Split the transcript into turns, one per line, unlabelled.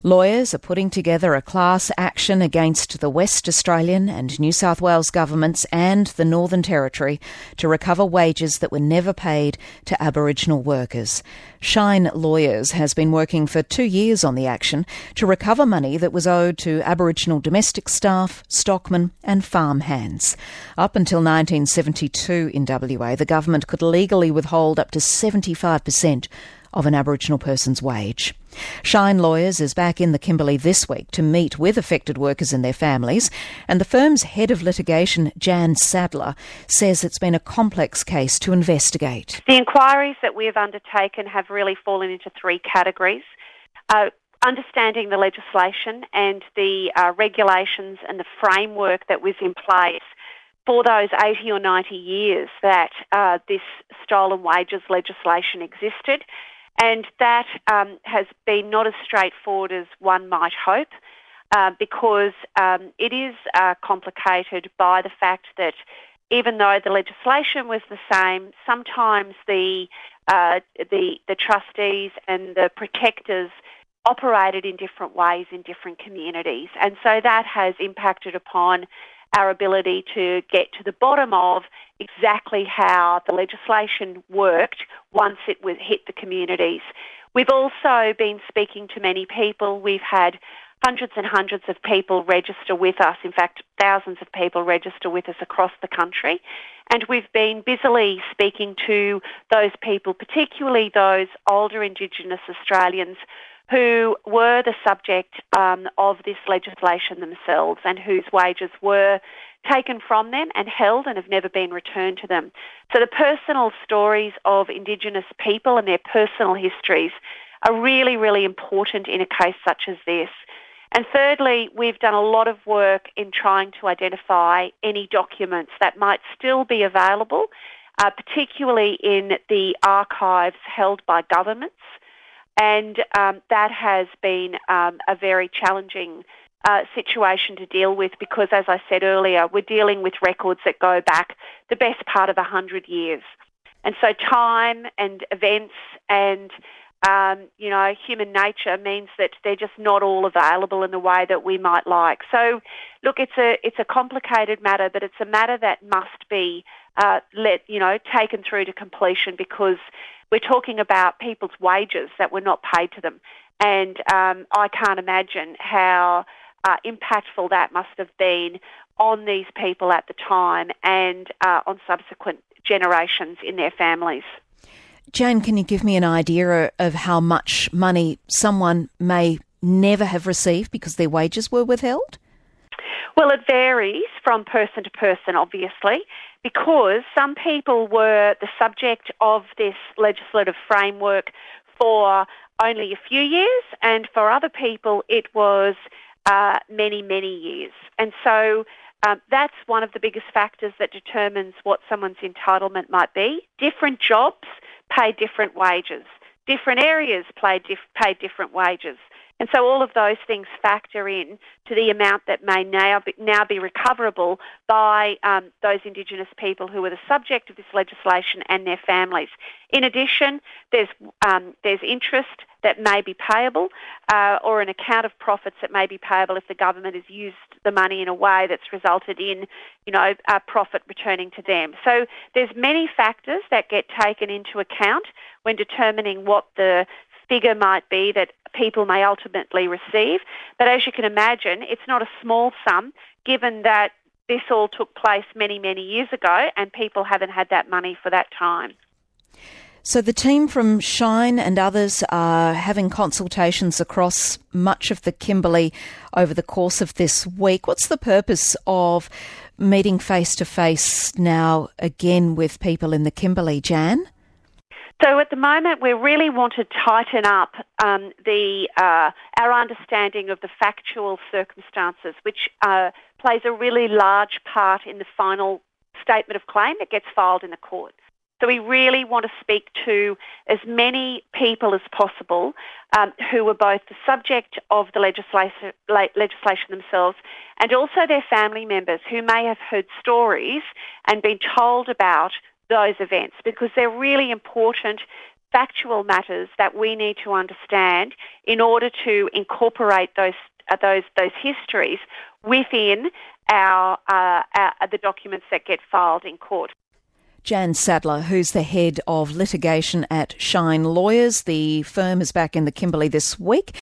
Lawyers are putting together a class action against the West Australian and New South Wales governments and the Northern Territory to recover wages that were never paid to Aboriginal workers. Shine Lawyers has been working for 2 years on the action to recover money that was owed to Aboriginal domestic staff, stockmen and farm hands. Up until 1972 in WA, the government could legally withhold up to 75% of an Aboriginal person's wage. Shine Lawyers is back in the Kimberley this week to meet with affected workers and their families, and the firm's head of litigation, Jan Sadler, says it's been a complex case to investigate.
The inquiries that we have undertaken have really fallen into three categories. Understanding the legislation and the regulations and the framework that was in place for those 80 or 90 years that this stolen wages legislation existed. And that has been not as straightforward as one might hope because it is complicated by the fact that even though the legislation was the same, sometimes the trustees and the protectors operated in different ways in different communities. And so that has impacted upon our ability to get to the bottom of exactly how the legislation worked once it hit the communities. We've also been speaking to many people. We've had hundreds and hundreds of people register with us, in fact, thousands of people register with us across the country. And we've been busily speaking to those people, particularly those older Indigenous Australians who were the subject of this legislation themselves and whose wages were taken from them and held and have never been returned to them. So the personal stories of Indigenous people and their personal histories are really, really important in a case such as this. And thirdly, we've done a lot of work in trying to identify any documents that might still be available, particularly in the archives held by governments. And that has been a very challenging situation to deal with because, as I said earlier, we're dealing with records that go back the best part of 100 years. And so time and events and, human nature means that they're just not all available in the way that we might like. So, look, it's a complicated matter, but it's a matter that must be taken through to completion because we're talking about people's wages that were not paid to them. And I can't imagine how impactful that must have been on these people at the time and on subsequent generations in their families.
Jane, can you give me an idea of how much money someone may never have received because their wages were withheld?
Well, it varies from person to person, obviously, because some people were the subject of this legislative framework for only a few years, and for other people it was many, many years. And so that's one of the biggest factors that determines what someone's entitlement might be. Different jobs pay different wages. Different areas pay different wages. And so all of those things factor in to the amount that may now be recoverable by those Indigenous people who are the subject of this legislation and their families. In addition, there's interest that may be payable or an account of profits that may be payable if the government has used the money in a way that's resulted in, a profit returning to them. So there's many factors that get taken into account when determining what the figure might be that people may ultimately receive. But as you can imagine, it's not a small sum given that this all took place many, many years ago and people haven't had that money for that time.
So the team from Shine and others are having consultations across much of the Kimberley over the course of this week. What's the purpose of meeting face-to-face now again with people in the Kimberley, Jan?
So at the moment, we really want to tighten up our understanding of the factual circumstances, which plays a really large part in the final statement of claim that gets filed in the court. So we really want to speak to as many people as possible who were both the subject of the legislation themselves and also their family members who may have heard stories and been told about those events because they're really important factual matters that we need to understand in order to incorporate those histories within the documents that get filed in court.
Jan Sadler, who's the head of litigation at Shine Lawyers. The firm is back in the Kimberley this week.